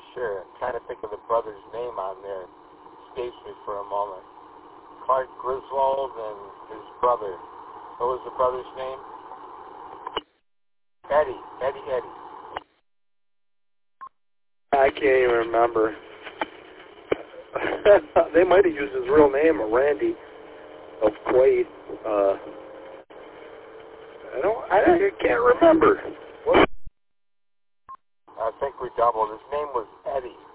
sure. I'm trying to think of the brother's name on there. Escapes me for a moment. Clark Griswold and his brother. What was the brother's name? Eddie. I can't even remember. They might have used his real name, Randy of Quaid. I can't remember. I think we doubled. His name was Eddie.